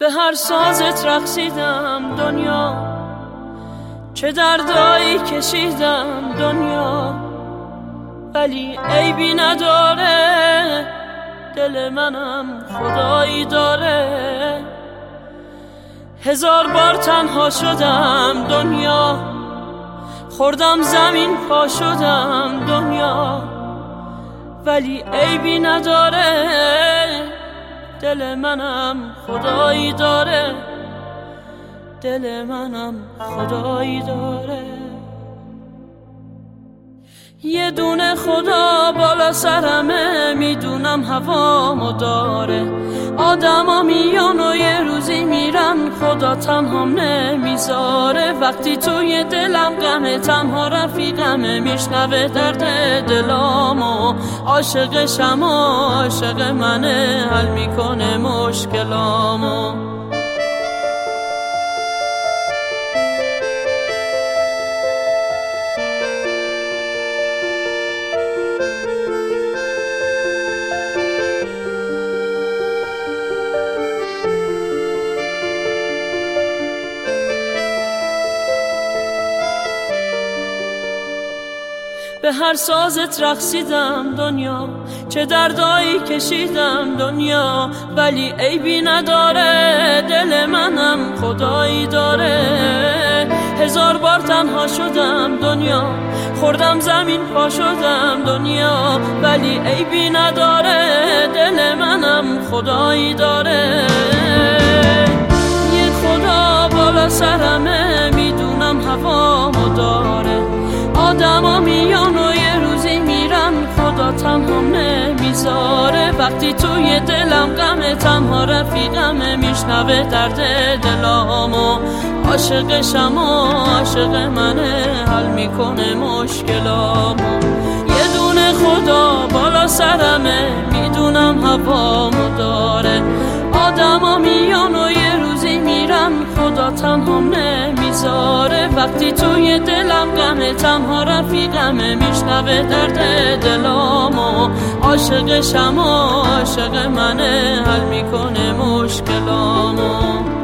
به هر سازت رقصیدم دنیا، چه دردایی کشیدم دنیا، ولی عیبی نداره، دل منم خدایی داره. هزار بار تنها شدم دنیا، خوردم زمین پا شدم دنیا، ولی عیبی نداره، دل منم خدایی داره، دل منم خدایی داره. یه دونه خدا بالا سرمه، میدونم هوامو داره. آدما میان و یه روزی میرن، خدا تنهام نمیذاره. وقتی توی دلم غمه، تنها رفیقمه، میشنوه درد دلامو. عاشقشم و عاشق منه، حل میکنه مشکلامو. به هر سازت رقصیدم دنیا، چه دردایی کشیدم دنیا، ولی عیبی نداره، دل منم خدایی داره. هزار بار تنها شدم دنیا، خوردم زمین پا شدم دنیا، ولی عیبی نداره، دل منم خدایی داره. یه خدا بالا سرمه، میدونم هوامو داره. آدما میان و یه روزی میرن، خدا تنهام نمیذاره. وقتی توی دلم غمه، تنها رفیقمه، میشنوه درد دلامو. عاشقشم و عاشق منه، حل میکنه مشکلامو. یه دونه خدا بالا سرمه، میدونم هوامو داره. آدما میان و یه روزی میرن، خدا تنهام نمیذاره. وقتی توی دلم غمه، تنها رفیقمه، میشنوه درد دلامو. عاشقشم و عاشق منه، حل میکنه مشکلامو.